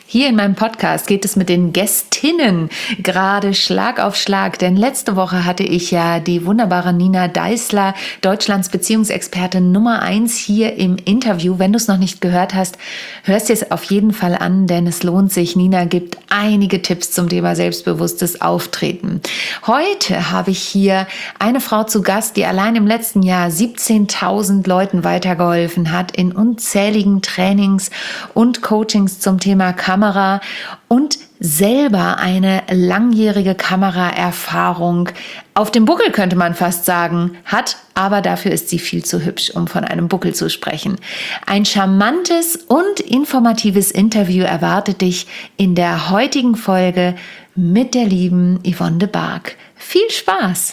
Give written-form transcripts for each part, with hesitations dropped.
Hier in meinem Podcast geht es mit den Gästinnen gerade Schlag auf Schlag, denn letzte Woche hatte ich ja die wunderbare Nina Deißler, Deutschlands Beziehungsexpertin Nummer 1 hier im Interview. Wenn du es noch nicht gehört hast, hörst dir es auf jeden Fall an, denn es lohnt sich. Nina gibt einige Tipps zum Thema selbstbewusstes Auftreten. Heute habe ich hier eine Frau zu Gast, die allein im letzten Jahr 17.000 Leuten weitergeholfen hat in unzähligen Trainings und Coachings zum Thema Kamera und selber eine langjährige Kameraerfahrung auf dem Buckel, könnte man fast sagen, hat, aber dafür ist sie viel zu hübsch, um von einem Buckel zu sprechen. Ein charmantes und informatives Interview erwartet dich in der heutigen Folge mit der lieben Yvonne de Barg. Viel Spaß!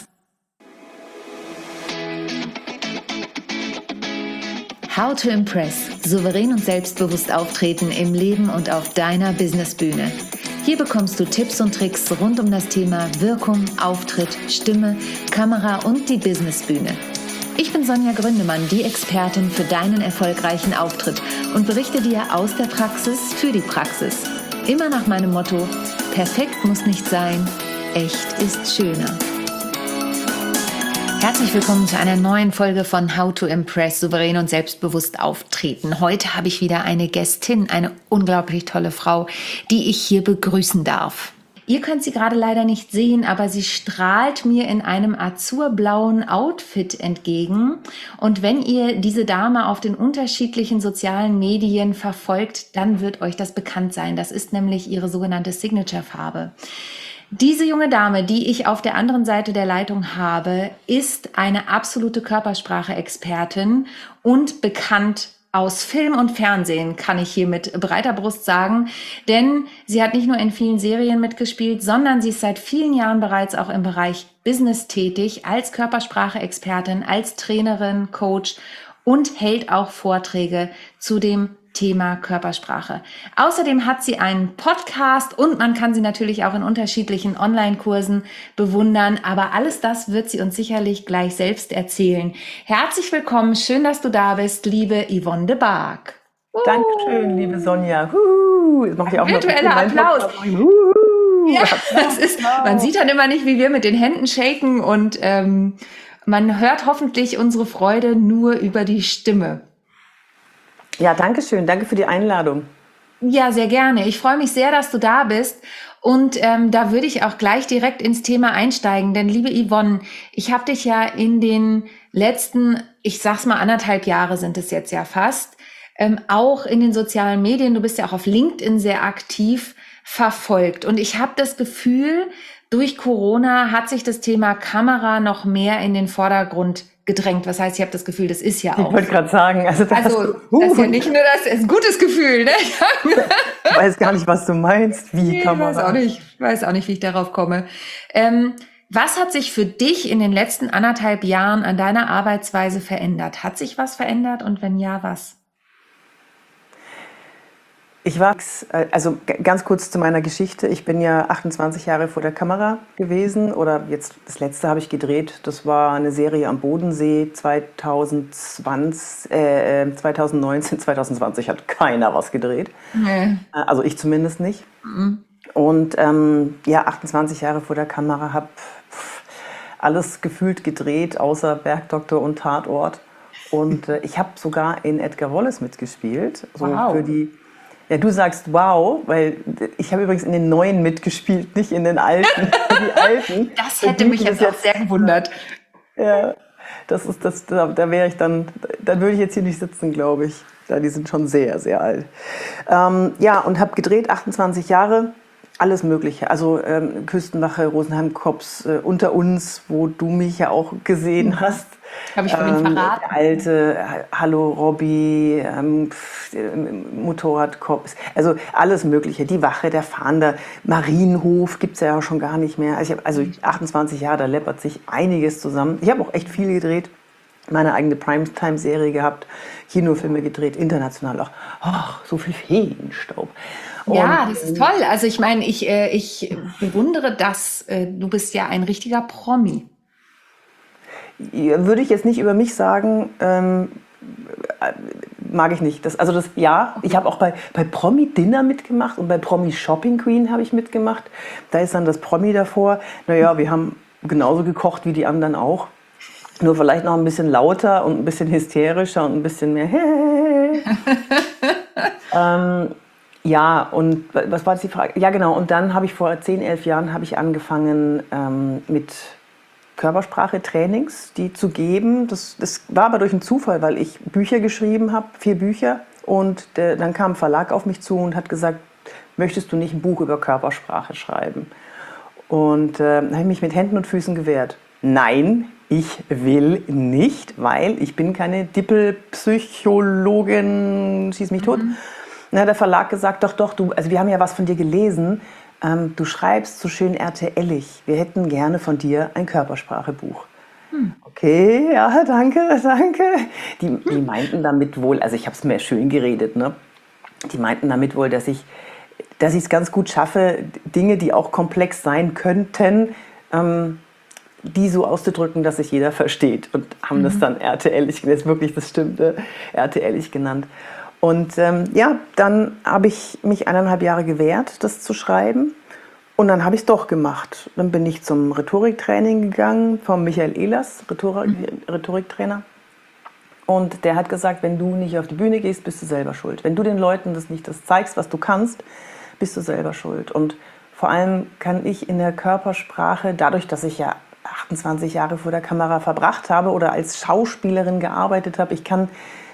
How to Impress. Souverän und selbstbewusst auftreten im Leben und auf deiner Businessbühne. Hier bekommst du Tipps und Tricks rund um das Thema Wirkung, Auftritt, Stimme, Kamera und die Businessbühne. Ich bin Sonja Gründemann, die Expertin für deinen erfolgreichen Auftritt und berichte dir aus der Praxis für die Praxis. Immer nach meinem Motto: perfekt muss nicht sein, echt ist schöner. Herzlich willkommen zu einer neuen Folge von How to Impress, souverän und selbstbewusst auftreten. Heute habe ich wieder eine Gästin, eine unglaublich tolle Frau, die ich hier begrüßen darf. Ihr könnt sie gerade leider nicht sehen, aber sie strahlt mir in einem azurblauen Outfit entgegen. Und wenn ihr diese Dame auf den unterschiedlichen sozialen Medien verfolgt, dann wird euch das bekannt sein. Das ist nämlich ihre sogenannte Signature-Farbe. Diese junge Dame, die ich auf der anderen Seite der Leitung habe, ist eine absolute Körpersprache-Expertin und bekannt aus Film und Fernsehen, kann ich hier mit breiter Brust sagen. Denn sie hat nicht nur in vielen Serien mitgespielt, sondern sie ist seit vielen Jahren bereits auch im Bereich Business tätig, als Körpersprache-Expertin, als Trainerin, Coach und hält auch Vorträge zu dem Thema Körpersprache. Außerdem hat sie einen Podcast und man kann sie natürlich auch in unterschiedlichen Online-Kursen bewundern. Aber alles das wird sie uns sicherlich gleich selbst erzählen. Herzlich willkommen, schön, dass du da bist, liebe Yvonne de Barg. Dankeschön, liebe Sonja. Jetzt mache ich auch virtueller Applaus. Ja, das ist, man sieht dann immer nicht, wie wir mit den Händen shaken und man hört hoffentlich unsere Freude nur über die Stimme. Ja, danke schön. Danke für die Einladung. Ja, sehr gerne. Ich freue mich sehr, dass du da bist. Und da würde ich auch gleich direkt ins Thema einsteigen. Denn liebe Yvonne, ich habe dich ja in den letzten, ich sag's mal 1,5 Jahre sind es jetzt ja fast, auch in den sozialen Medien, du bist ja auch auf LinkedIn sehr aktiv, verfolgt. Und ich habe das Gefühl, durch Corona hat sich das Thema Kamera noch mehr in den Vordergrund gedrängt. Was heißt, ich habe das Gefühl, das ist ja auch. Ich wollte gerade sagen, das ist ja nicht nur das, ist ein gutes Gefühl, ne? Ich weiß gar nicht, was du meinst. Wie Kamera? Ich weiß auch nicht, wie ich darauf komme. Was hat sich für dich in den letzten 1,5 Jahren an deiner Arbeitsweise verändert? Hat sich was verändert und wenn ja, was? Ich war, also ganz kurz zu meiner Geschichte. Ich bin ja 28 Jahre vor der Kamera gewesen oder jetzt das letzte habe ich gedreht. Das war eine Serie am Bodensee 2019, 2020 hat keiner was gedreht. Nee. Also ich zumindest nicht. Mhm. Und 28 Jahre vor der Kamera habe alles gefühlt gedreht, außer Bergdoktor und Tatort. Und ich habe sogar in Edgar Wallace mitgespielt. So wow. Für die. Ja, du sagst wow, weil ich habe übrigens in den neuen mitgespielt, nicht in den alten. Die alten. Das hätte mich jetzt auch sehr gewundert. Ja, da wäre ich dann würde ich jetzt hier nicht sitzen, glaube ich. Ja, die sind schon sehr, sehr alt. Ja, und habe gedreht, 28 Jahre, alles Mögliche. Also Küstenwache, Rosenheim Cops, Unter uns, wo du mich ja auch gesehen hast. Habe ich vorhin verraten. Alte, Hallo Robby, Motorradcops, also alles Mögliche. Die Wache, der Fahnder, Marienhof gibt es ja schon gar nicht mehr. Also ich habe 28 Jahre, da läppert sich einiges zusammen. Ich habe auch echt viel gedreht, meine eigene Primetime-Serie gehabt, Kinofilme gedreht, international auch. Ach, so viel Feenstaub. Ja, das ist toll. Also ich meine, ich bewundere das. Du bist ja ein richtiger Promi. Würde ich jetzt nicht über mich sagen. mag ich nicht. Ich habe auch bei Promi Dinner mitgemacht und bei Promi Shopping Queen habe ich mitgemacht. Da ist dann das Promi davor. Naja, wir haben genauso gekocht wie die anderen auch. Nur vielleicht noch ein bisschen lauter und ein bisschen hysterischer und ein bisschen mehr. Ja, und was war jetzt die Frage? Ja, genau. Und dann habe ich vor 10, 11 Jahren habe ich angefangen mit Körpersprache-Trainings, die zu geben. Das war aber durch einen Zufall, weil ich Bücher geschrieben habe, 4 Bücher. Und dann kam ein Verlag auf mich zu und hat gesagt, möchtest du nicht ein Buch über Körpersprache schreiben? Und habe ich mich mit Händen und Füßen gewehrt. Nein, ich will nicht, weil ich bin keine Dippelpsychologin, schieß mich tot. Na, der Verlag gesagt, doch, also wir haben ja was von dir gelesen, du schreibst so schön RTL-ig. Wir hätten gerne von dir ein Körpersprachebuch. Okay, ja, danke. Die meinten damit wohl, also ich habe es mir schön geredet, ne? Die meinten damit wohl, dass ich es ganz gut schaffe, Dinge, die auch komplex sein könnten, die so auszudrücken, dass sich jeder versteht. Und haben das dann RTL-ig, das ist wirklich das Stimmte, RTL-ig genannt. Und dann habe ich mich 1,5 Jahre gewehrt, das zu schreiben. Und dann habe ich es doch gemacht. Dann bin ich zum Rhetoriktraining gegangen von Michael Ehlers, Rhetoriktrainer. Und der hat gesagt, wenn du nicht auf die Bühne gehst, bist du selber schuld. Wenn du den Leuten das zeigst, was du kannst, bist du selber schuld. Und vor allem kann ich in der Körpersprache, dadurch, dass ich ja 28 Jahre vor der Kamera verbracht habe oder als Schauspielerin gearbeitet habe, ich kann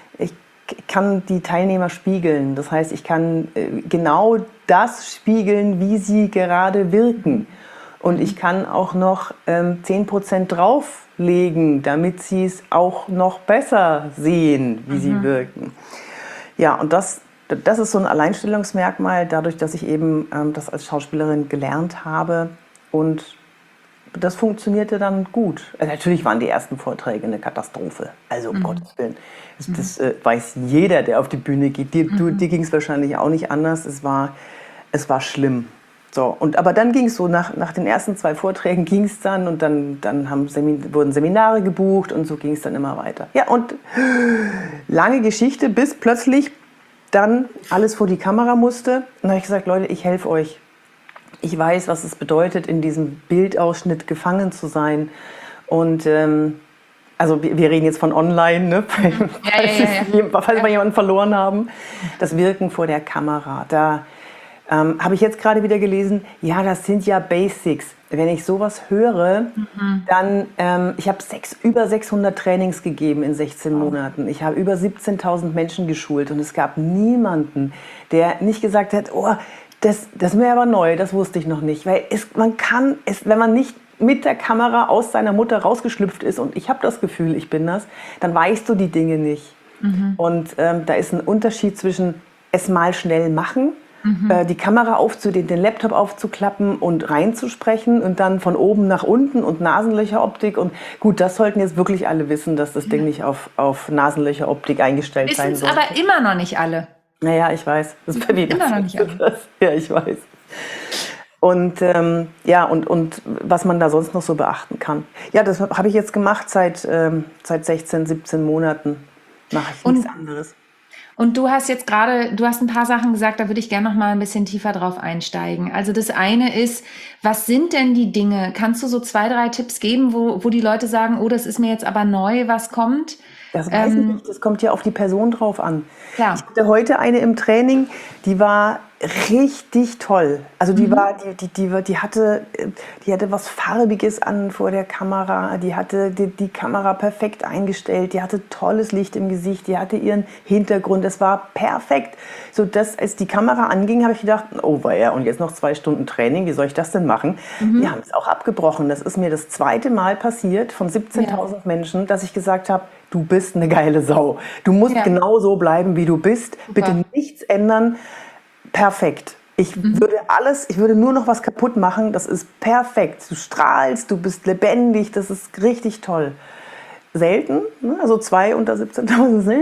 die Teilnehmer spiegeln. Das heißt, ich kann genau das spiegeln, wie sie gerade wirken. Und ich kann auch noch 10% drauflegen, damit sie es auch noch besser sehen, wie sie wirken. Ja, und das ist so ein Alleinstellungsmerkmal, dadurch, dass ich eben das als Schauspielerin gelernt habe. Und das funktionierte dann gut. Also natürlich waren die ersten Vorträge eine Katastrophe. Also um Gottes Willen. Das weiß jeder, der auf die Bühne geht. Dir ging es wahrscheinlich auch nicht anders. Es war schlimm. So, aber dann ging es so, nach den ersten 2 Vorträgen ging es dann und dann wurden Seminare gebucht und so ging es dann immer weiter. Ja, und lange Geschichte, bis plötzlich dann alles vor die Kamera musste. Und dann habe ich gesagt, Leute, ich helfe euch. Ich weiß, was es bedeutet, in diesem Bildausschnitt gefangen zu sein. Und also wir reden jetzt von online, ne? Falls wir jemanden verloren haben. Das Wirken vor der Kamera. Da habe ich jetzt gerade wieder gelesen, ja, das sind ja Basics. Wenn ich sowas höre, dann, ich habe über 600 Trainings gegeben in 16 Monaten. Ich habe über 17.000 Menschen geschult und es gab niemanden, der nicht gesagt hat, oh, das ist mir aber neu, das wusste ich noch nicht. Weil wenn man nicht mit der Kamera aus seiner Mutter rausgeschlüpft ist und ich habe das Gefühl, ich bin das, dann weißt du die Dinge nicht. Und da ist ein Unterschied zwischen es mal schnell machen, die Kamera den Laptop aufzuklappen und reinzusprechen und dann von oben nach unten und Nasenlöcheroptik. Und gut, das sollten jetzt wirklich alle wissen, dass das Ding nicht auf Nasenlöcheroptik eingestellt sein soll. Wissen es aber immer noch nicht alle. Naja, ich weiß. Das ist bei mir immer noch nicht alle. Ja, ich weiß. Und und was man da sonst noch so beachten kann. Ja, das habe ich jetzt gemacht seit 16, 17 Monaten. Mache ich nichts anderes. Und du hast ein paar Sachen gesagt, da würde ich gerne noch mal ein bisschen tiefer drauf einsteigen. Also das eine ist, was sind denn die Dinge? Kannst du so 2, 3 Tipps geben, wo die Leute sagen, oh, das ist mir jetzt aber neu, was kommt? Das weiß ich nicht, das kommt ja auf die Person drauf an. Klar. Ich hatte heute eine im Training, die war richtig toll. Also die hatte was Farbiges an vor der Kamera, die hatte die Kamera perfekt eingestellt, die hatte tolles Licht im Gesicht, die hatte ihren Hintergrund, das war perfekt. So, dass als die Kamera anging, habe ich gedacht, oh weia, und jetzt noch 2 Stunden Training, wie soll ich das denn machen? Wir haben es auch abgebrochen. Das ist mir das 2. Mal passiert von 17.000 Menschen, dass ich gesagt habe, du bist eine geile Sau. Du musst genau so bleiben, wie du bist. Super. Bitte nichts ändern. Perfekt. Ich würde nur noch was kaputt machen. Das ist perfekt. Du strahlst, du bist lebendig. Das ist richtig toll. Selten, ne? Also 2 unter 17.000.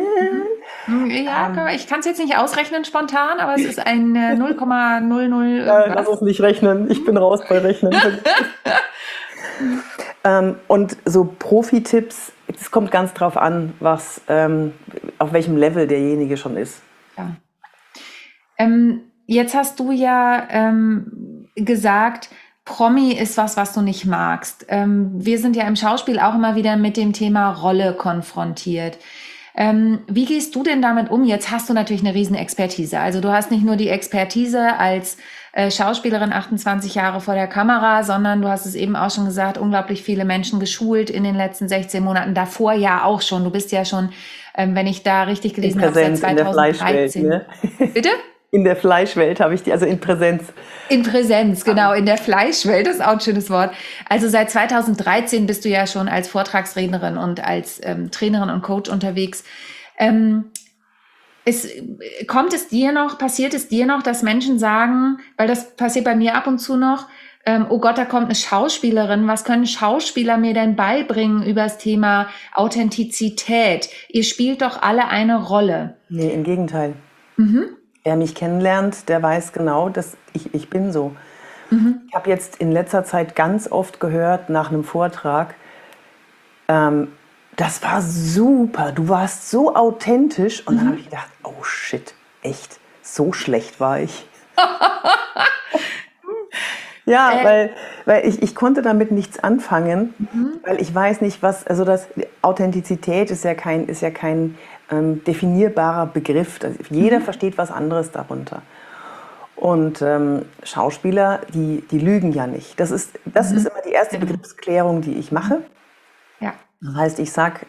Ja, ich kann es jetzt nicht ausrechnen spontan, aber es ist ein 0,00. Lass uns nicht rechnen. Ich bin raus bei Rechnen. Und so Profi-Tipps, es kommt ganz drauf an, auf welchem Level derjenige schon ist. Ja. Jetzt hast du ja gesagt, Promi ist was du nicht magst. Wir sind ja im Schauspiel auch immer wieder mit dem Thema Rolle konfrontiert. Wie gehst du denn damit um? Jetzt hast du natürlich eine riesen Expertise. Also du hast nicht nur die Expertise als Schauspielerin 28 Jahre vor der Kamera, sondern du hast es eben auch schon gesagt, unglaublich viele Menschen geschult in den letzten 16 Monaten. Davor ja auch schon. Du bist ja schon, wenn ich da richtig gelesen habe, seit 2013. In der Fleischwelt, ne? Bitte? In der Fleischwelt habe ich also in Präsenz. In Präsenz, genau, in der Fleischwelt, das ist auch ein schönes Wort. Also seit 2013 bist du ja schon als Vortragsrednerin und als Trainerin und Coach unterwegs. Passiert es dir noch, dass Menschen sagen, weil das passiert bei mir ab und zu noch, oh Gott, da kommt eine Schauspielerin, was können Schauspieler mir denn beibringen über das Thema Authentizität? Ihr spielt doch alle eine Rolle. Nee, im Gegenteil. Wer mich kennenlernt, der weiß genau, dass ich bin so. Ich habe jetzt in letzter Zeit ganz oft gehört nach einem Vortrag, das war super, du warst so authentisch. Und dann habe ich gedacht, oh shit, echt, so schlecht war ich. Ja, weil ich konnte damit nichts anfangen, weil ich weiß nicht, Authentizität ist ja kein definierbarer Begriff. Jeder versteht was anderes darunter. Und Schauspieler, die lügen ja nicht. Das ist immer die erste Begriffsklärung, die ich mache. Ja. Das heißt, ich sag,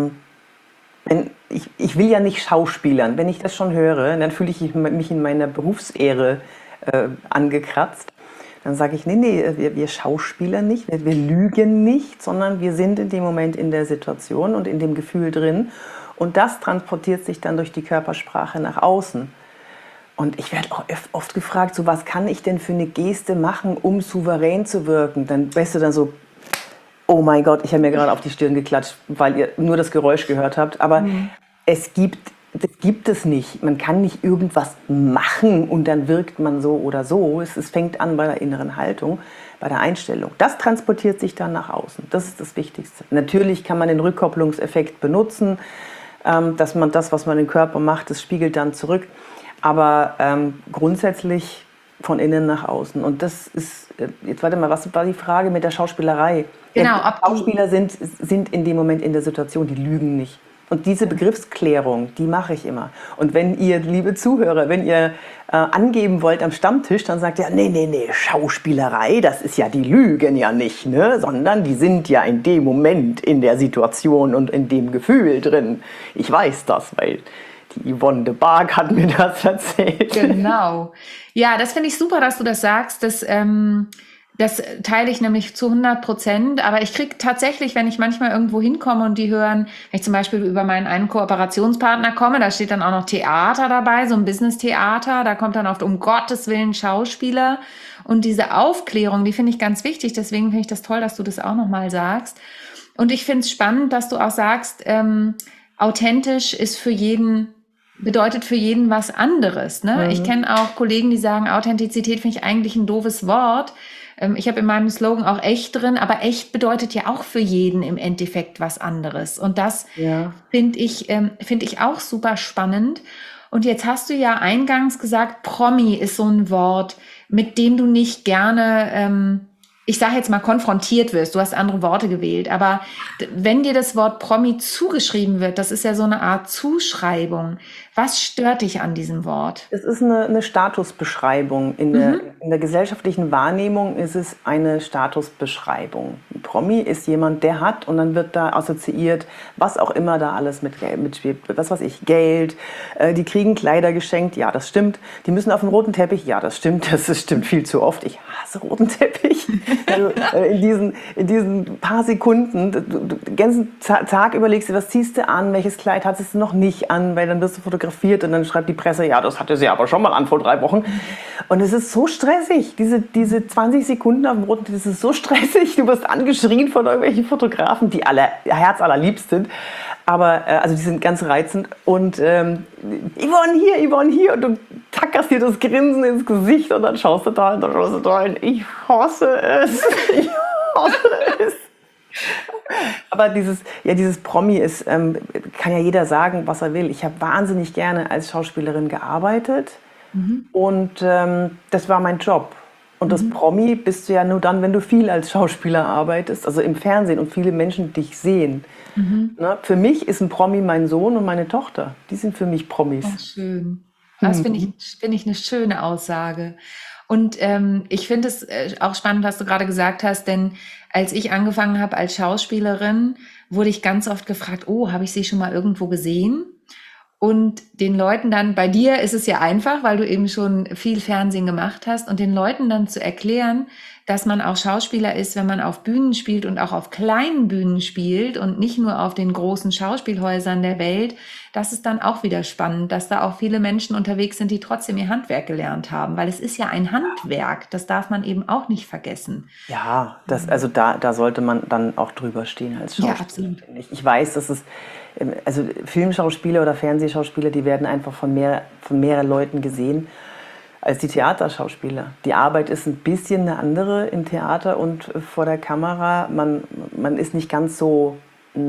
ich will ja nicht schauspielern. Wenn ich das schon höre, dann fühle ich mich in meiner Berufsehre angekratzt. Dann sage ich, nee, wir schauspielern nicht, wir lügen nicht, sondern wir sind in dem Moment in der Situation und in dem Gefühl drin. Und das transportiert sich dann durch die Körpersprache nach außen. Und ich werde auch oft gefragt, so was kann ich denn für eine Geste machen, um souverän zu wirken? Dann weißt du dann so, oh mein Gott, ich habe mir gerade auf die Stirn geklatscht, weil ihr nur das Geräusch gehört habt. Aber das gibt es nicht. Man kann nicht irgendwas machen und dann wirkt man so oder so. Es fängt an bei der inneren Haltung, bei der Einstellung. Das transportiert sich dann nach außen. Das ist das Wichtigste. Natürlich kann man den Rückkopplungseffekt benutzen, dass man das, was man im Körper macht, das spiegelt dann zurück. Aber grundsätzlich von innen nach außen. Und das ist, jetzt warte mal, was war die Frage mit der Schauspielerei? Genau. Schauspieler sind in dem Moment in der Situation, die lügen nicht. Und diese Begriffsklärung, die mache ich immer. Und wenn ihr, liebe Zuhörer, wenn ihr angeben wollt am Stammtisch, dann sagt ihr, nee, Schauspielerei, das ist ja, die lügen ja nicht, ne? Sondern die sind ja in dem Moment in der Situation und in dem Gefühl drin. Ich weiß das, weil die Yvonne de Barg hat mir das erzählt. Genau. Ja, das finde ich super, dass du das sagst. Das teile ich nämlich zu 100%. Aber ich kriege tatsächlich, wenn ich manchmal irgendwo hinkomme und die hören, wenn ich zum Beispiel über meinen einen Kooperationspartner komme, da steht dann auch noch Theater dabei, so ein Business-Theater. Da kommt dann oft um Gottes Willen Schauspieler. Und diese Aufklärung, die finde ich ganz wichtig. Deswegen finde ich das toll, dass du das auch nochmal sagst. Und ich finde es spannend, dass du auch sagst, authentisch ist bedeutet für jeden was anderes. Ne? Ich kenne auch Kollegen, die sagen, Authentizität finde ich eigentlich ein doofes Wort. Ich habe in meinem Slogan auch echt drin, aber echt bedeutet ja auch für jeden im Endeffekt was anderes. Und das finde ich auch super spannend. Und jetzt hast du ja eingangs gesagt, Promi ist so ein Wort, mit dem du nicht gerne, ich sage jetzt mal, konfrontiert wirst. Du hast andere Worte gewählt. Aber wenn dir das Wort Promi zugeschrieben wird, das ist ja so eine Art Zuschreibung. Was stört dich an diesem Wort? Es ist eine Statusbeschreibung. In der gesellschaftlichen Wahrnehmung ist es eine Statusbeschreibung. Ein Promi ist jemand, der hat, und dann wird da assoziiert, was auch immer da alles mitspielt. Was weiß ich, Geld, die kriegen Kleider geschenkt, ja, das stimmt. Die müssen auf dem roten Teppich, ja, das stimmt viel zu oft. Ich hasse roten Teppich. Also, in diesen paar Sekunden, du den ganzen Tag überlegst du, was ziehst du an, welches Kleid hattest du noch nicht an, weil dann wirst du fotografiert und dann schreibt die Presse, ja, das hatte sie aber schon mal an vor 3 Wochen. Und es ist so stressig, diese 20 Sekunden auf dem roten Teppich, das ist so stressig. Du wirst angeschrien von irgendwelchen Fotografen, die alle herzallerliebst sind. Aber also die sind ganz reizend. Und Yvonne hier. Und du tackerst dir das Grinsen ins Gesicht und dann schaust du da und dann schaust du da hin. Ich hasse es. Aber dieses Promi ist, kann ja jeder sagen, was er will. Ich habe wahnsinnig gerne als Schauspielerin gearbeitet und das war mein Job. Und das Promi bist du ja nur dann, wenn du viel als Schauspieler arbeitest, also im Fernsehen und viele Menschen dich sehen. Ne? Für mich ist ein Promi mein Sohn und meine Tochter. Die sind für mich Promis. Ach, schön. Das finde ich eine schöne Aussage. Und ich finde es auch spannend, was du gerade gesagt hast, denn als ich angefangen habe als Schauspielerin, wurde ich ganz oft gefragt, oh, habe ich sie schon mal irgendwo gesehen? Und den Leuten dann, bei dir ist es ja einfach, weil du eben schon viel Fernsehen gemacht hast, und den Leuten dann zu erklären, dass man auch Schauspieler ist, wenn man auf Bühnen spielt und auch auf kleinen Bühnen spielt und nicht nur auf den großen Schauspielhäusern der Welt, das ist dann auch wieder spannend, dass da auch viele Menschen unterwegs sind, die trotzdem ihr Handwerk gelernt haben, weil es ist ja ein Handwerk, das darf man eben auch nicht vergessen. Ja, also da sollte man dann auch drüber stehen als Schauspieler. Ja, absolut. Finde ich. Ich weiß, dass es, also Filmschauspieler oder Fernsehschauspieler, die werden einfach von mehreren Leuten gesehen als die Theaterschauspieler. Die Arbeit ist ein bisschen eine andere im Theater und vor der Kamera. Man ist nicht ganz so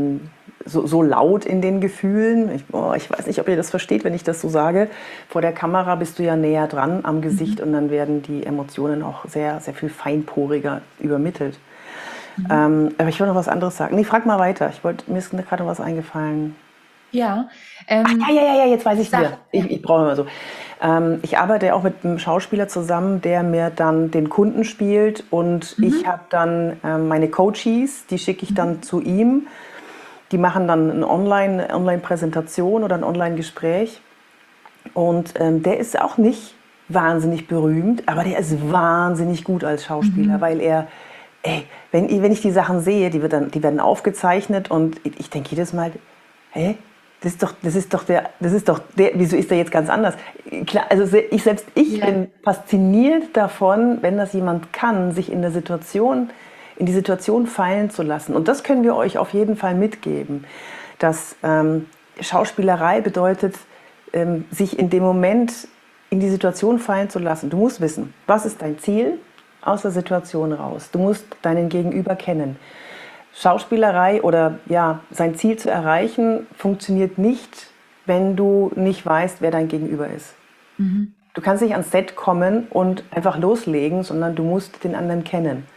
laut in den Gefühlen. Ich weiß nicht, ob ihr das versteht, wenn ich das so sage. Vor der Kamera bist du ja näher dran am Gesicht und dann werden die Emotionen auch sehr, sehr viel feinporiger übermittelt. Aber ich wollte noch was anderes sagen. Nee, frag mal weiter. Mir ist gerade noch was eingefallen. Ja. Ja, jetzt weiß ich wieder. Ich brauche immer so. Ich arbeite auch mit einem Schauspieler zusammen, der mir dann den Kunden spielt und ich habe dann meine Coaches, die schicke ich dann zu ihm. Die machen dann eine Online-Präsentation oder ein Online-Gespräch und der ist auch nicht wahnsinnig berühmt, aber der ist wahnsinnig gut als Schauspieler, weil wenn ich die Sachen sehe, die werden aufgezeichnet und ich denke jedes Mal, das ist doch der, wieso ist der jetzt ganz anders? Klar, also ich bin fasziniert davon, wenn das jemand kann, sich in die Situation fallen zu lassen. Und das können wir euch auf jeden Fall mitgeben, dass Schauspielerei bedeutet, sich in dem Moment in die Situation fallen zu lassen. Du musst wissen, was ist dein Ziel aus der Situation raus? Du musst deinen Gegenüber kennen. Schauspielerei oder sein Ziel zu erreichen, funktioniert nicht, wenn du nicht weißt, wer dein Gegenüber ist. Du kannst nicht ans Set kommen und einfach loslegen, sondern du musst den anderen kennen.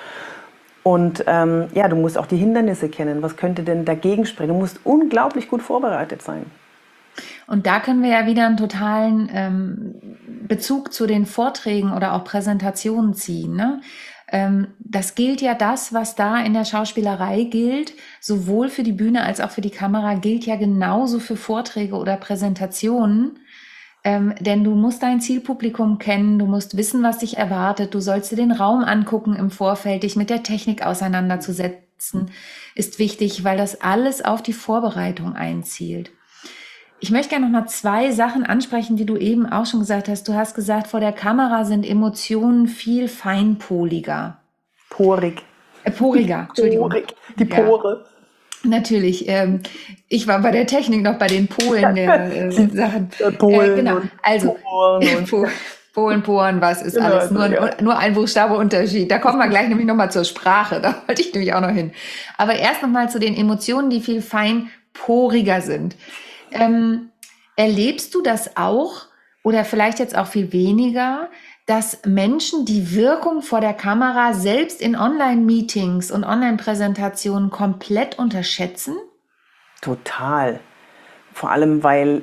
Und du musst auch die Hindernisse kennen. Was könnte denn dagegen sprechen? Du musst unglaublich gut vorbereitet sein. Und da können wir ja wieder einen totalen Bezug zu den Vorträgen oder auch Präsentationen ziehen, ne? Das gilt ja, das, was da in der Schauspielerei gilt, sowohl für die Bühne als auch für die Kamera, gilt ja genauso für Vorträge oder Präsentationen. Denn du musst dein Zielpublikum kennen, du musst wissen, was dich erwartet, du sollst dir den Raum angucken im Vorfeld, dich mit der Technik auseinanderzusetzen, ist wichtig, weil das alles auf die Vorbereitung einzielt. Ich möchte gerne noch mal 2 Sachen ansprechen, die du eben auch schon gesagt hast. Du hast gesagt, vor der Kamera sind Emotionen viel feinpoliger. Poriger, Entschuldigung. Die Pore. Ja, natürlich. Ich war bei der Technik noch bei den Polen der Sachen. Polen genau. Also Polen, Poren, was ist alles? Nur ein Buchstabeunterschied. Da kommen wir gleich nämlich noch mal zur Sprache. Da wollte ich nämlich auch noch hin. Aber erst noch mal zu den Emotionen, die viel feinporiger sind. Erlebst du das auch oder vielleicht jetzt auch viel weniger, dass Menschen die Wirkung vor der Kamera selbst in Online-Meetings und Online-Präsentationen komplett unterschätzen? Total. Vor allem, weil,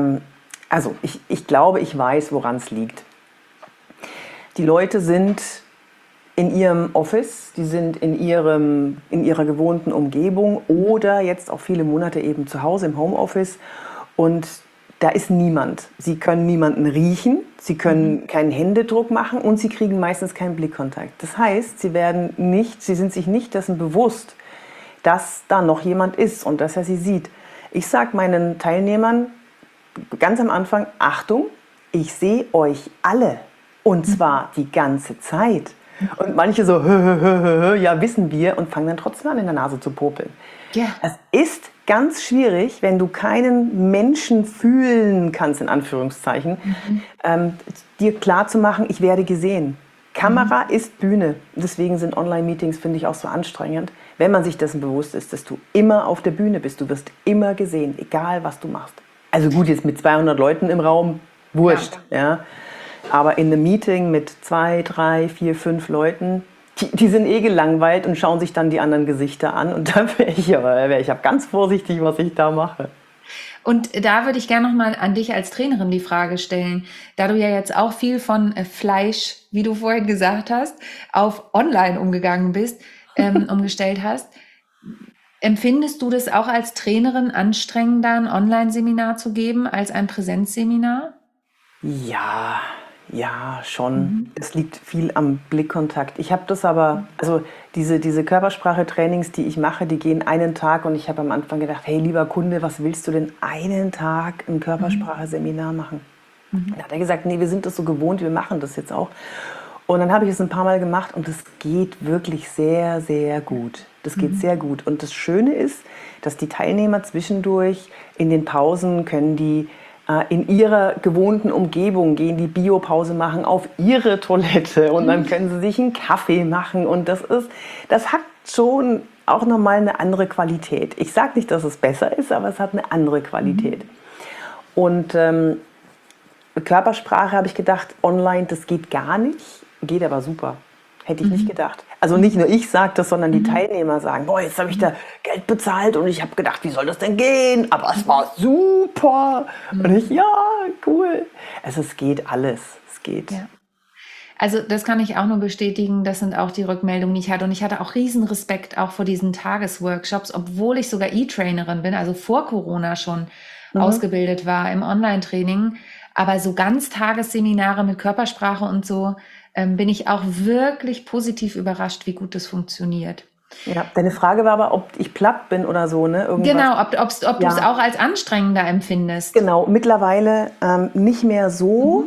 ich glaube, ich weiß, woran es liegt. Die Leute sind in ihrem Office, die sind in ihrer gewohnten Umgebung oder jetzt auch viele Monate eben zu Hause im Homeoffice und da ist niemand. Sie können niemanden riechen, sie können keinen Händedruck machen und sie kriegen meistens keinen Blickkontakt. Das heißt, sie sind sich nicht dessen bewusst, dass da noch jemand ist und dass er sie sieht. Ich sage meinen Teilnehmern ganz am Anfang, Achtung, ich sehe euch alle und zwar die ganze Zeit. Und manche so, ja, wissen wir und fangen dann trotzdem an, in der Nase zu popeln. Ja. Es ist ganz schwierig, wenn du keinen Menschen fühlen kannst, in Anführungszeichen, dir klar zu machen, ich werde gesehen. Kamera ist Bühne. Deswegen sind Online-Meetings, finde ich, auch so anstrengend. Wenn man sich dessen bewusst ist, dass du immer auf der Bühne bist. Du wirst immer gesehen, egal was du machst. Also gut, jetzt mit 200 Leuten im Raum, wurscht. Ja. Aber in einem Meeting mit 2, 3, 4, 5 Leuten, die sind eh gelangweilt und schauen sich dann die anderen Gesichter an. Und da wäre ich ganz vorsichtig, was ich da mache. Und da würde ich gerne nochmal an dich als Trainerin die Frage stellen, da du ja jetzt auch viel von Fleisch, wie du vorhin gesagt hast, auf Online umgestellt hast. Empfindest du das auch als Trainerin anstrengender, ein Online-Seminar zu geben als ein Präsenzseminar? Ja, schon. Es liegt viel am Blickkontakt. Ich habe das aber, also diese Körpersprache-Trainings, die ich mache, die gehen einen Tag und ich habe am Anfang gedacht, hey, lieber Kunde, was willst du denn einen Tag ein Körpersprache-Seminar machen? Da hat er gesagt, nee, wir sind das so gewohnt, wir machen das jetzt auch. Und dann habe ich es ein paar Mal gemacht und es geht wirklich sehr, sehr gut. Das geht sehr gut. Und das Schöne ist, dass die Teilnehmer zwischendurch in den Pausen können die in ihrer gewohnten Umgebung gehen, die Biopause machen auf ihre Toilette und dann können sie sich einen Kaffee machen und das hat schon auch nochmal eine andere Qualität. Ich sage nicht, dass es besser ist, aber es hat eine andere Qualität. Und Körpersprache habe ich gedacht, online, das geht gar nicht, geht aber super. Hätte ich nicht gedacht. Also nicht nur ich sage das, sondern die Teilnehmer sagen, boah, jetzt habe ich da Geld bezahlt und ich habe gedacht, wie soll das denn gehen? Aber es war super. Und ich, ja, cool. Also es geht alles. Es geht. Ja. Also das kann ich auch nur bestätigen. Das sind auch die Rückmeldungen, die ich hatte. Und ich hatte auch riesen Respekt auch vor diesen Tagesworkshops, obwohl ich sogar E-Trainerin bin, also vor Corona schon ausgebildet war im Online-Training. Aber so Ganztagesseminare mit Körpersprache und so, bin ich auch wirklich positiv überrascht, wie gut das funktioniert. Ja, deine Frage war aber, ob ich platt bin oder so, ne? Irgendwas. Genau, ob du es auch als anstrengender empfindest. Genau, mittlerweile nicht mehr so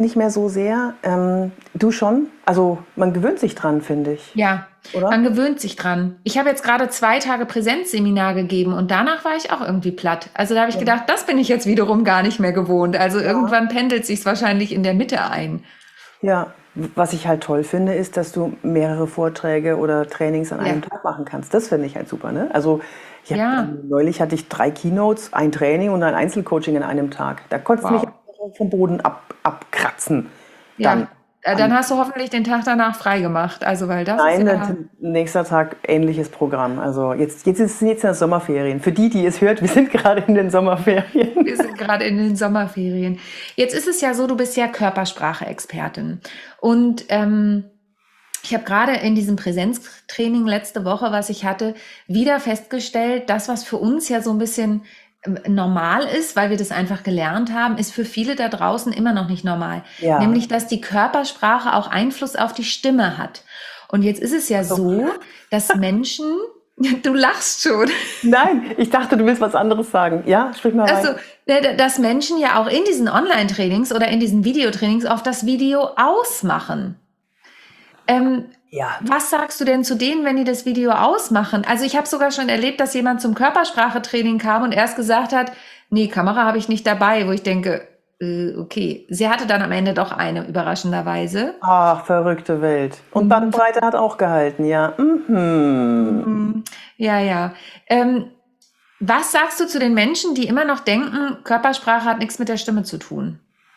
sehr. Du schon? Also man gewöhnt sich dran, finde ich. Ja, oder? Man gewöhnt sich dran. Ich habe jetzt gerade 2 Tage Präsenzseminar gegeben und danach war ich auch irgendwie platt. Also da habe ich gedacht, das bin ich jetzt wiederum gar nicht mehr gewohnt. Also irgendwann pendelt sich wahrscheinlich in der Mitte ein. Ja, was ich halt toll finde, ist, dass du mehrere Vorträge oder Trainings an einem Tag machen kannst. Das finde ich halt super, ne? Also neulich hatte ich 3 Keynotes, ein Training und ein Einzelcoaching an einem Tag. Da konntest du mich vom Boden abkratzen. Dann hast du hoffentlich den Tag danach frei gemacht. Also, weil das Nein, nächster Tag ähnliches Programm. Also jetzt ist ja Sommerferien. Für die es hört, wir sind gerade in den Sommerferien. Wir sind gerade in den Sommerferien. Jetzt ist es ja so, du bist ja Körpersprache-Expertin. Und ich habe gerade in diesem Präsenztraining letzte Woche, was ich hatte, wieder festgestellt, das, was für uns ja so ein bisschen normal ist, weil wir das einfach gelernt haben, ist für viele da draußen immer noch nicht normal. Ja. Nämlich, dass die Körpersprache auch Einfluss auf die Stimme hat. Und jetzt ist es ja so, dass Menschen, du lachst schon. Nein, ich dachte, du willst was anderes sagen. Ja, sprich mal rein. Also, dass Menschen ja auch in diesen Online-Trainings oder in diesen Videotrainings oft das Video ausmachen. Was sagst du denn zu denen, wenn die das Video ausmachen? Also ich habe sogar schon erlebt, dass jemand zum Körpersprache-Training kam und erst gesagt hat, nee, Kamera habe ich nicht dabei, wo ich denke, okay. Sie hatte dann am Ende doch eine, überraschenderweise. Ach, verrückte Welt. Und Bandbreite hat auch gehalten, ja. Ja. Was sagst du zu den Menschen, die immer noch denken, Körpersprache hat nichts mit der Stimme zu tun?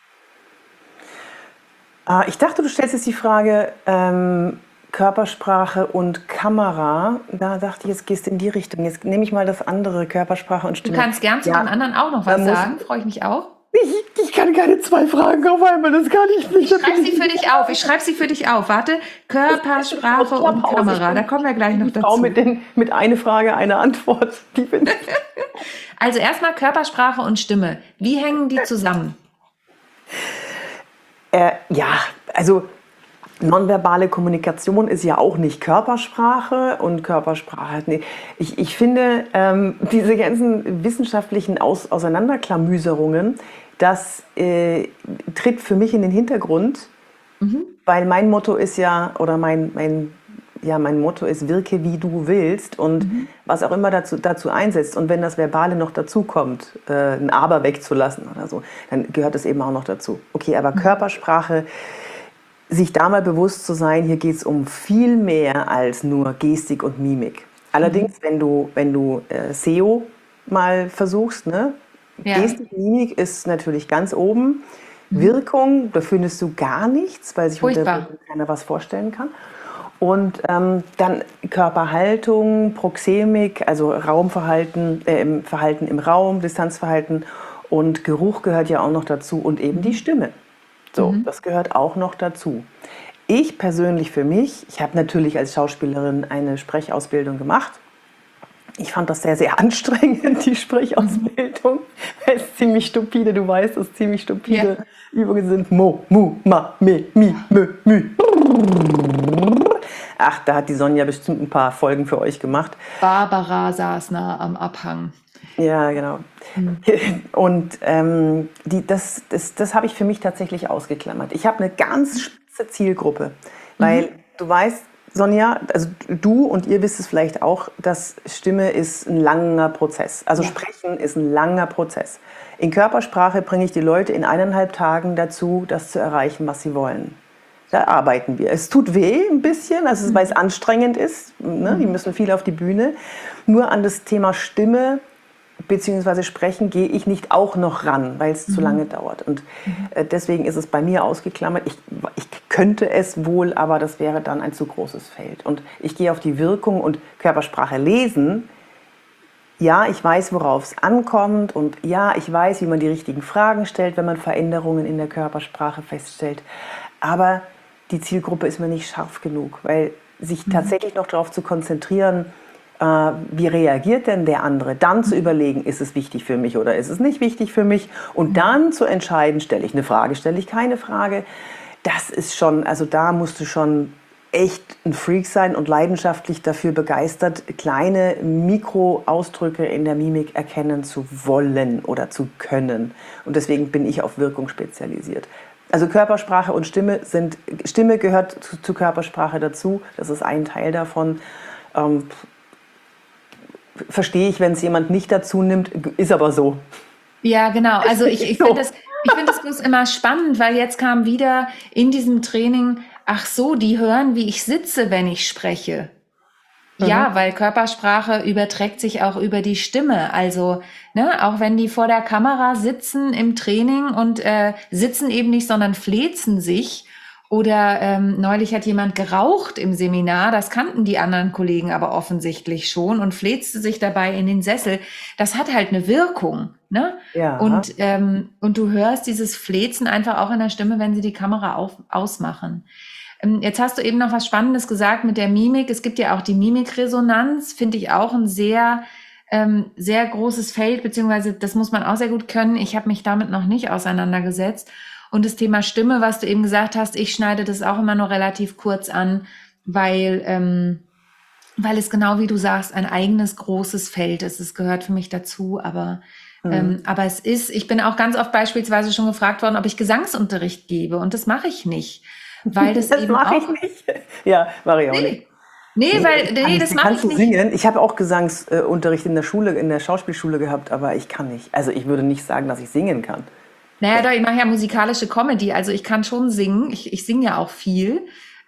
Ich dachte, du stellst jetzt die Frage, Körpersprache und Kamera. Da dachte ich, jetzt gehst du in die Richtung. Jetzt nehme ich mal das andere, Körpersprache und Stimme. Du kannst gern zu dem anderen auch noch was sagen, freue ich mich auch. Ich kann keine 2 Fragen auf einmal, das kann ich nicht. Ich schreibe sie für dich auf. Warte, Körpersprache und Kamera, da kommen wir gleich noch dazu. Mit eine Frage, eine Antwort. Also erstmal Körpersprache und Stimme. Wie hängen die zusammen? Also nonverbale Kommunikation ist ja auch nicht Körpersprache und Körpersprache. Nee. Ich finde, diese ganzen wissenschaftlichen Auseinanderklamüserungen, das tritt für mich in den Hintergrund, weil mein Motto ist ja, oder mein Motto ist, wirke wie du willst und was auch immer dazu einsetzt. Und wenn das Verbale noch dazu kommt, ein Aber wegzulassen oder so, dann gehört das eben auch noch dazu. Okay, aber Körpersprache sich da mal bewusst zu sein, hier geht es um viel mehr als nur Gestik und Mimik. Allerdings, wenn du SEO mal versuchst, ne? Ja. Gestik, Mimik ist natürlich ganz oben. Wirkung, da findest du gar nichts, weil sich unter Furchtbar. Wirkung keiner was vorstellen kann. Und dann Körperhaltung, Proxemik, also Raumverhalten, Verhalten im Raum, Distanzverhalten und Geruch gehört ja auch noch dazu und eben die Stimme. So, das gehört auch noch dazu. Ich persönlich für mich, ich habe natürlich als Schauspielerin eine Sprechausbildung gemacht. Ich fand das sehr, sehr anstrengend, die Sprechausbildung. Es ist ziemlich stupide, du weißt, dass ziemlich stupide Übungen sind. Mo, mu, ma, me, mi, mö, mü. Ach, da hat die Sonja bestimmt ein paar Folgen für euch gemacht. Barbara saß nah am Abhang. Ja, genau. Und das habe ich für mich tatsächlich ausgeklammert. Ich habe eine ganz spitze Zielgruppe, weil du weißt, Sonja, also du und ihr wisst es vielleicht auch, dass Stimme ist ein langer Prozess. Also Sprechen ist ein langer Prozess. In Körpersprache bringe ich die Leute in 1,5 Tagen dazu, das zu erreichen, was sie wollen. Da arbeiten wir. Es tut weh ein bisschen, also weil es anstrengend ist. Ne? Die müssen viel auf die Bühne. Nur an das Thema Stimme bzw. Sprechen gehe ich nicht auch noch ran, weil es zu lange dauert. Und deswegen ist es bei mir ausgeklammert. Ich könnte es wohl, aber das wäre dann ein zu großes Feld. Und ich gehe auf die Wirkung und Körpersprache lesen. Ja, ich weiß, worauf es ankommt und ja, ich weiß, wie man die richtigen Fragen stellt, wenn man Veränderungen in der Körpersprache feststellt. Aber die Zielgruppe ist mir nicht scharf genug, weil sich tatsächlich noch darauf zu konzentrieren, wie reagiert denn der andere, dann zu überlegen, ist es wichtig für mich oder ist es nicht wichtig für mich und dann zu entscheiden, stelle ich eine Frage, stelle ich keine Frage, das ist schon, also da musst du schon echt ein Freak sein und leidenschaftlich dafür begeistert, kleine Mikroausdrücke in der Mimik erkennen zu wollen oder zu können. Und deswegen bin ich auf Wirkung spezialisiert. Also Körpersprache und Stimme gehört zu Körpersprache dazu, das ist ein Teil davon. Verstehe ich, wenn es jemand nicht dazu nimmt, ist aber so. Ja, genau. Also ich finde das bloß immer spannend, weil jetzt kam wieder in diesem Training, ach so, die hören, wie ich sitze, wenn ich spreche. Ja, weil Körpersprache überträgt sich auch über die Stimme. Also, ne, auch wenn die vor der Kamera sitzen im Training und sitzen eben nicht, sondern flezen sich. Oder neulich hat jemand geraucht im Seminar, das kannten die anderen Kollegen aber offensichtlich schon und flezte sich dabei in den Sessel. Das hat halt eine Wirkung, ne? Ja. Und du hörst dieses Flezen einfach auch in der Stimme, wenn sie die Kamera ausmachen. Jetzt hast du eben noch was Spannendes gesagt mit der Mimik. Es gibt ja auch die Mimikresonanz, finde ich auch ein sehr, sehr großes Feld, beziehungsweise das muss man auch sehr gut können. Ich habe mich damit noch nicht auseinandergesetzt. Und das Thema Stimme, was du eben gesagt hast, ich schneide das auch immer nur relativ kurz an, weil es genau wie du sagst, ein eigenes großes Feld ist. Es gehört für mich dazu, aber ich bin auch ganz oft beispielsweise schon gefragt worden, ob ich Gesangsunterricht gebe und das mache ich nicht. Weil das mache ich nicht. Ja, Marion. Das mache ich nicht. Singen? Ich habe auch Gesangsunterricht in der Schule, in der Schauspielschule gehabt, aber ich kann nicht. Also ich würde nicht sagen, dass ich singen kann. Naja, doch, ich mache ja musikalische Comedy, also ich kann schon singen. Ich singe ja auch viel.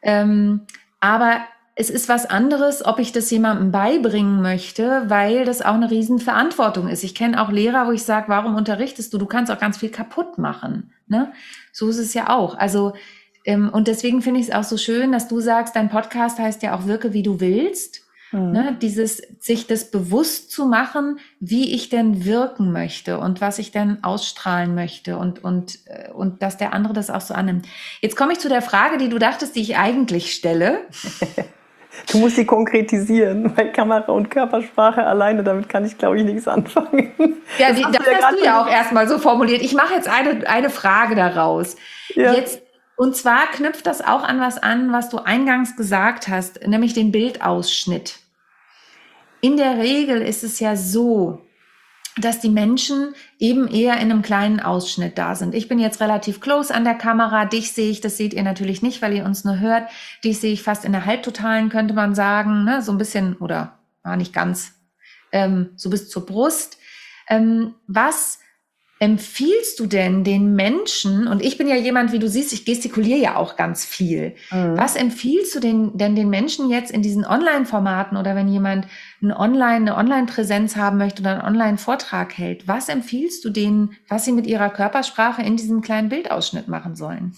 Aber es ist was anderes, ob ich das jemandem beibringen möchte, weil das auch eine Riesenverantwortung ist. Ich kenne auch Lehrer, wo ich sage, warum unterrichtest du? Du kannst auch ganz viel kaputt machen. Ne? So ist es ja auch. Also und deswegen finde ich es auch so schön, dass du sagst, dein Podcast heißt ja auch Wirke, wie du willst. Ne? Sich das bewusst zu machen, wie ich denn wirken möchte und was ich denn ausstrahlen möchte und dass der andere das auch so annimmt. Jetzt komme ich zu der Frage, die du dachtest, die ich eigentlich stelle. Du musst sie konkretisieren, weil Kamera und Körpersprache alleine, damit kann ich, glaube ich, nichts anfangen. Ja, das hast du ja auch erstmal so formuliert. Ich mache jetzt eine Frage daraus. Ja. Und zwar knüpft das auch an, was du eingangs gesagt hast, nämlich den Bildausschnitt. In der Regel ist es ja so, dass die Menschen eben eher in einem kleinen Ausschnitt da sind. Ich bin jetzt relativ close an der Kamera, dich sehe ich, das seht ihr natürlich nicht, weil ihr uns nur hört, dich sehe ich fast in der Halbtotalen, könnte man sagen, ne? So ein bisschen, oder nicht ganz, so bis zur Brust. Was empfiehlst du denn den Menschen, und ich bin ja jemand, wie du siehst, ich gestikuliere ja auch ganz viel. Was empfiehlst du denn den Menschen jetzt in diesen Online-Formaten oder wenn jemand eine Online-Präsenz haben möchte oder einen Online-Vortrag hält, was empfiehlst du denen, was sie mit ihrer Körpersprache in diesem kleinen Bildausschnitt machen sollen?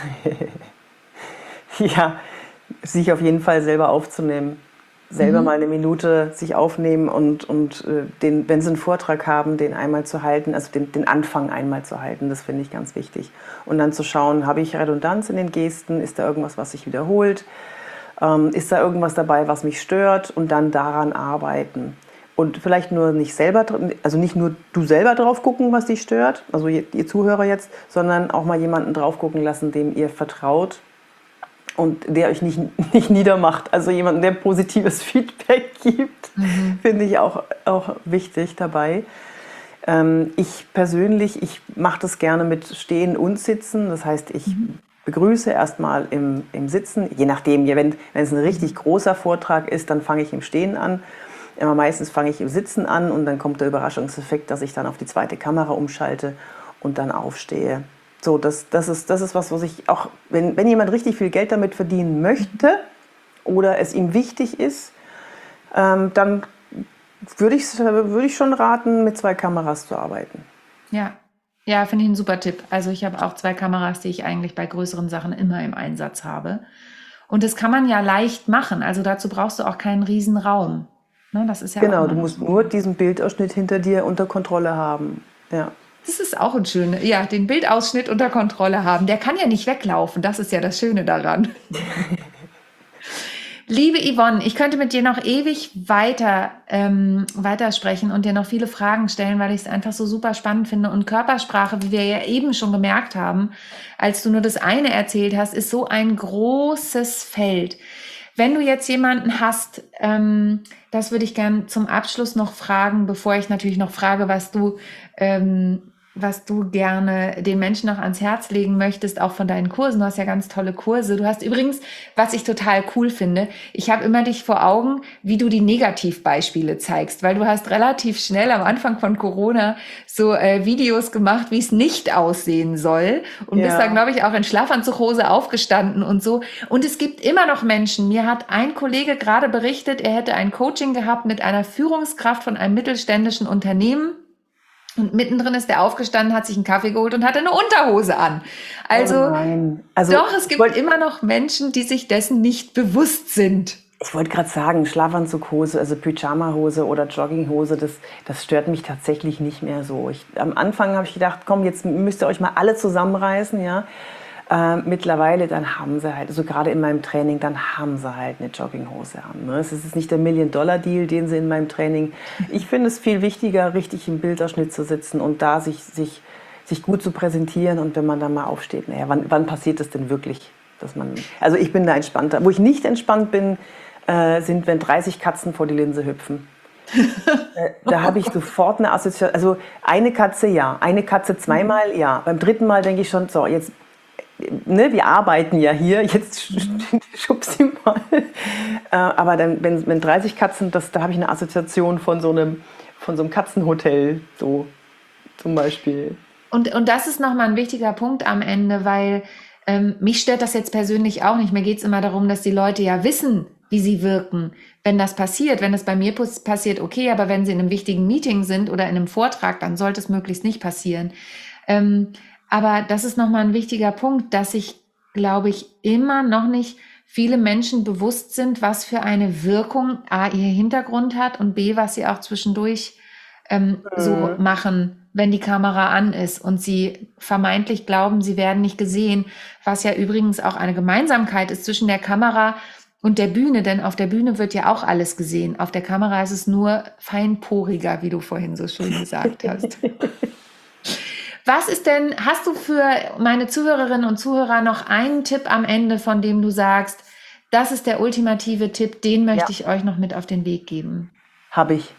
Ja, sich auf jeden Fall selber aufzunehmen. Selber mal eine Minute sich aufnehmen und wenn Sie einen Vortrag haben, den einmal zu halten, also den Anfang einmal zu halten, das finde ich ganz wichtig. Und dann zu schauen, habe ich Redundanz in den Gesten, ist da irgendwas, was sich wiederholt, ist da irgendwas dabei, was mich stört und dann daran arbeiten. Und vielleicht nur nicht selber, also nicht nur du selber drauf gucken, was dich stört, also ihr Zuhörer jetzt, sondern auch mal jemanden drauf gucken lassen, dem ihr vertraut. Und der euch nicht niedermacht, also jemanden, der positives Feedback gibt, finde ich auch wichtig dabei. Ich persönlich, ich mache das gerne mit Stehen und Sitzen, das heißt, ich begrüße erstmal im Sitzen, je nachdem, wenn es ein richtig großer Vortrag ist, dann fange ich im Stehen an. Immer meistens fange ich im Sitzen an und dann kommt der Überraschungseffekt, dass ich dann auf die zweite Kamera umschalte und dann aufstehe. So, das ist was ich auch, wenn jemand richtig viel Geld damit verdienen möchte oder es ihm wichtig ist, dann würde ich schon raten, mit 2 Kameras zu arbeiten. Ja, finde ich einen super Tipp. Also ich habe auch 2 Kameras, die ich eigentlich bei größeren Sachen immer im Einsatz habe. Und das kann man ja leicht machen. Also dazu brauchst du auch keinen riesen Raum. Ne, das ist ja Genau, auch du musst nur diesen Bildausschnitt hinter dir unter Kontrolle haben. Ja. Das ist auch ein schöner, ja, den Bildausschnitt unter Kontrolle haben. Der kann ja nicht weglaufen. Das ist ja das Schöne daran. Liebe Yvonne, ich könnte mit dir noch ewig weitersprechen und dir noch viele Fragen stellen, weil ich es einfach so super spannend finde. Und Körpersprache, wie wir ja eben schon gemerkt haben, als du nur das eine erzählt hast, ist so ein großes Feld. Wenn du jetzt jemanden hast, das würde ich gern zum Abschluss noch fragen, bevor ich natürlich noch frage, was du gerne den Menschen noch ans Herz legen möchtest, auch von deinen Kursen. Du hast ja ganz tolle Kurse. Du hast übrigens, was ich total cool finde, ich habe immer dich vor Augen, wie du die Negativbeispiele zeigst, weil du hast relativ schnell am Anfang von Corona so Videos gemacht, wie es nicht aussehen soll und bist dann, glaube ich, auch in Schlafanzughose aufgestanden und so. Und es gibt immer noch Menschen. Mir hat ein Kollege gerade berichtet, er hätte ein Coaching gehabt mit einer Führungskraft von einem mittelständischen Unternehmen. Und mittendrin ist der aufgestanden, hat sich einen Kaffee geholt und hatte eine Unterhose an. Also doch, es gibt immer noch Menschen, die sich dessen nicht bewusst sind. Ich wollte gerade sagen, Schlafanzughose, also Pyjamahose oder Jogginghose, das stört mich tatsächlich nicht mehr so. Am Anfang habe ich gedacht, komm, jetzt müsst ihr euch mal alle zusammenreißen, ja. Mittlerweile, dann haben sie halt, also gerade in meinem Training, dann haben sie halt eine Jogginghose an. Ne? Es ist nicht der $1-Million-Deal, den sie in meinem Training. Ich finde es viel wichtiger, richtig im Bildausschnitt zu sitzen und da sich gut zu präsentieren. Und wenn man dann mal aufsteht, naja, wann passiert das denn wirklich? Also ich bin da entspannter. Wo ich nicht entspannt bin, sind, wenn 30 Katzen vor die Linse hüpfen. Da habe ich sofort eine Assoziation. Also eine Katze ja, eine Katze zweimal ja. Beim 3. Mal denke ich schon, so jetzt. Ne, wir arbeiten ja hier, jetzt schubst sie mal. Aber dann, wenn 30 Katzen, da habe ich eine Assoziation von so einem Katzenhotel, so zum Beispiel. Und das ist nochmal ein wichtiger Punkt am Ende, weil mich stört das jetzt persönlich auch nicht. Mir geht es immer darum, dass die Leute ja wissen, wie sie wirken. Wenn das passiert, wenn das bei mir passiert, okay, aber wenn sie in einem wichtigen Meeting sind oder in einem Vortrag, dann sollte es möglichst nicht passieren. Aber das ist nochmal ein wichtiger Punkt, dass sich, glaube ich, immer noch nicht viele Menschen bewusst sind, was für eine Wirkung A, ihr Hintergrund hat und B, was sie auch zwischendurch so machen, wenn die Kamera an ist und sie vermeintlich glauben, sie werden nicht gesehen, was ja übrigens auch eine Gemeinsamkeit ist zwischen der Kamera und der Bühne, denn auf der Bühne wird ja auch alles gesehen. Auf der Kamera ist es nur feinporiger, wie du vorhin so schön gesagt hast. Was ist denn, hast du für meine Zuhörerinnen und Zuhörer noch einen Tipp am Ende, von dem du sagst, das ist der ultimative Tipp, den möchte ich euch noch mit auf den Weg geben? Habe ich.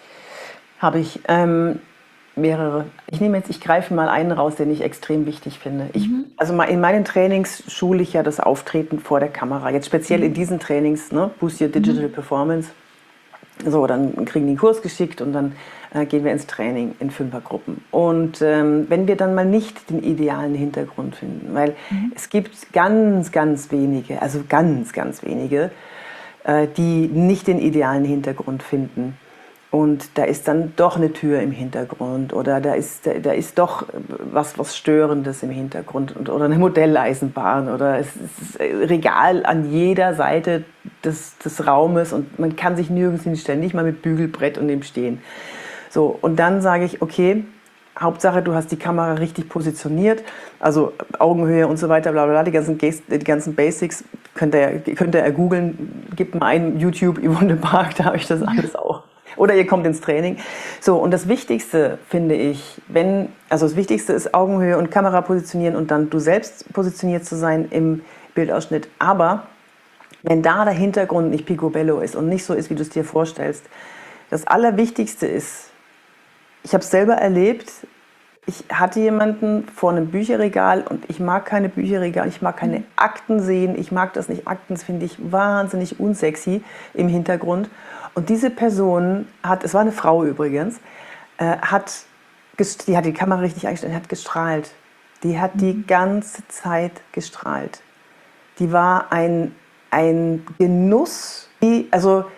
Mehrere. Ich greife mal einen raus, den ich extrem wichtig finde. Also in meinen Trainings schule ich ja das Auftreten vor der Kamera. Jetzt speziell in diesen Trainings, ne, Boost Your Digital Performance. So, dann kriegen die einen Kurs geschickt und dann gehen wir ins Training in Fünfergruppen. Und wenn wir dann mal nicht den idealen Hintergrund finden, weil es gibt ganz, ganz wenige, also ganz, ganz wenige, die nicht den idealen Hintergrund finden. Und da ist dann doch eine Tür im Hintergrund oder da ist doch was Störendes im Hintergrund oder eine Modelleisenbahn oder es ist ein Regal an jeder Seite des Raumes und man kann sich nirgends hinstellen, nicht mal mit Bügelbrett und dem Stehen. So, und dann sage ich, okay, Hauptsache, du hast die Kamera richtig positioniert, also Augenhöhe und so weiter, bla bla, die ganzen Basics könnt ihr googeln, gebt mal ein YouTube Yvonne de Barg, da habe ich das alles auch. Oder ihr kommt ins Training. So, und das Wichtigste finde ich, das Wichtigste ist Augenhöhe und Kamera positionieren und dann du selbst positioniert zu sein im Bildausschnitt. Aber wenn da der Hintergrund nicht picobello ist und nicht so ist, wie du es dir vorstellst, das Allerwichtigste ist, ich habe es selber erlebt, ich hatte jemanden vor einem Bücherregal und ich mag keine Bücherregale, ich mag keine Akten sehen, ich mag das nicht. Akten finde ich wahnsinnig unsexy im Hintergrund. Und diese Person es war eine Frau übrigens, die hat die Kamera richtig eingestellt, hat gestrahlt. Die hat die ganze Zeit gestrahlt. Die war ein Genuss. Ich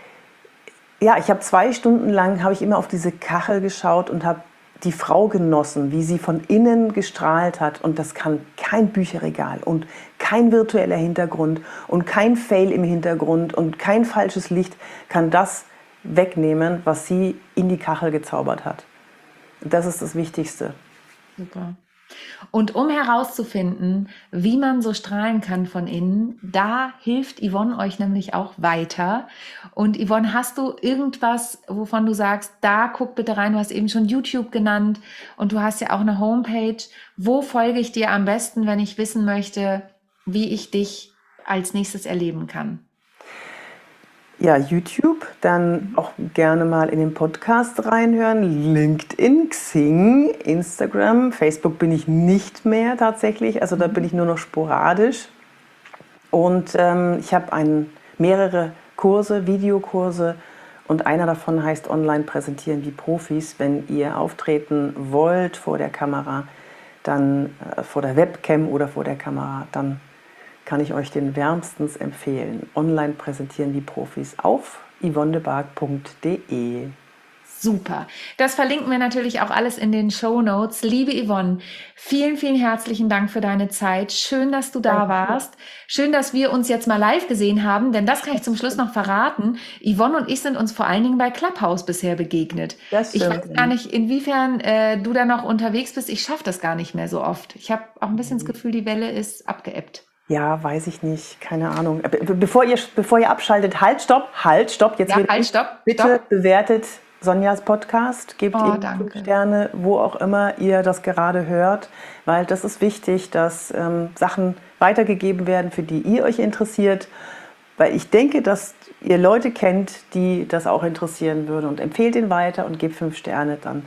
habe 2 Stunden lang, habe ich immer auf diese Kachel geschaut und habe die Frau genossen, wie sie von innen gestrahlt hat. Und das kann kein Bücherregal und kein virtueller Hintergrund und kein Fail im Hintergrund und kein falsches Licht kann das wegnehmen, was sie in die Kachel gezaubert hat. Das ist das Wichtigste. Super. Und um herauszufinden, wie man so strahlen kann von innen, da hilft Yvonne euch nämlich auch weiter. Und Yvonne, hast du irgendwas, wovon du sagst, da guck bitte rein, du hast eben schon YouTube genannt und du hast ja auch eine Homepage. Wo folge ich dir am besten, wenn ich wissen möchte, wie ich dich als nächstes erleben kann? Ja, YouTube, dann auch gerne mal in den Podcast reinhören, LinkedIn, Xing, Instagram, Facebook bin ich nicht mehr tatsächlich, also da bin ich nur noch sporadisch. Und ich habe mehrere Kurse, Videokurse und einer davon heißt Online präsentieren wie Profis. Wenn ihr auftreten wollt vor der Kamera, dann vor der Webcam oder vor der Kamera, dann kann ich euch den wärmstens empfehlen. Online präsentieren wie Profis auf yvonnedebarg.de. Super. Das verlinken wir natürlich auch alles in den Shownotes. Liebe Yvonne, vielen, vielen herzlichen Dank für deine Zeit. Schön, dass du da warst. Schön, dass wir uns jetzt mal live gesehen haben, denn das kann ich zum Schluss noch verraten. Yvonne und ich sind uns vor allen Dingen bei Clubhouse bisher begegnet. Ich weiß gar nicht, inwiefern du da noch unterwegs bist. Ich schaffe das gar nicht mehr so oft. Ich habe auch ein bisschen das Gefühl, die Welle ist abgeebbt. Ja, weiß ich nicht, keine Ahnung. Bevor ihr abschaltet, halt, stopp, jetzt bitte bewertet Sonjas Podcast, gebt ihm 5 Sterne, wo auch immer ihr das gerade hört, weil das ist wichtig, dass Sachen weitergegeben werden, für die ihr euch interessiert, weil ich denke, dass ihr Leute kennt, die das auch interessieren würde und empfehlt ihn weiter und gebt 5 Sterne, dann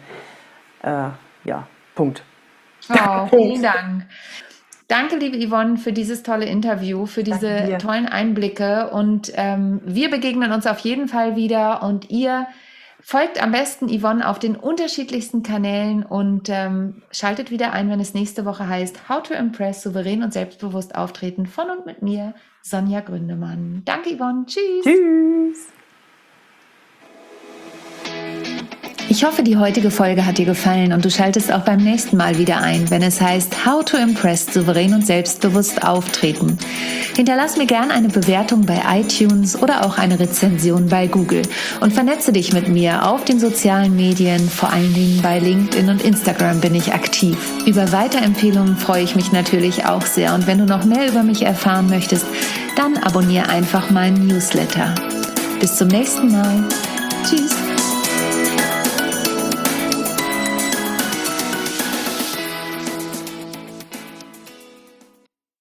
Punkt. Oh, vielen Dank. Danke, liebe Yvonne, für dieses tolle Interview, für diese tollen Einblicke und wir begegnen uns auf jeden Fall wieder und ihr folgt am besten Yvonne auf den unterschiedlichsten Kanälen und schaltet wieder ein, wenn es nächste Woche heißt How to Impress, souverän und selbstbewusst auftreten von und mit mir, Sonja Gründemann. Danke, Yvonne. Tschüss. Tschüss. Ich hoffe, die heutige Folge hat dir gefallen und du schaltest auch beim nächsten Mal wieder ein, wenn es heißt How to Impress, souverän und selbstbewusst auftreten. Hinterlass mir gerne eine Bewertung bei iTunes oder auch eine Rezension bei Google und vernetze dich mit mir auf den sozialen Medien, vor allen Dingen bei LinkedIn und Instagram bin ich aktiv. Über Weiterempfehlungen freue ich mich natürlich auch sehr und wenn du noch mehr über mich erfahren möchtest, dann abonniere einfach meinen Newsletter. Bis zum nächsten Mal. Tschüss.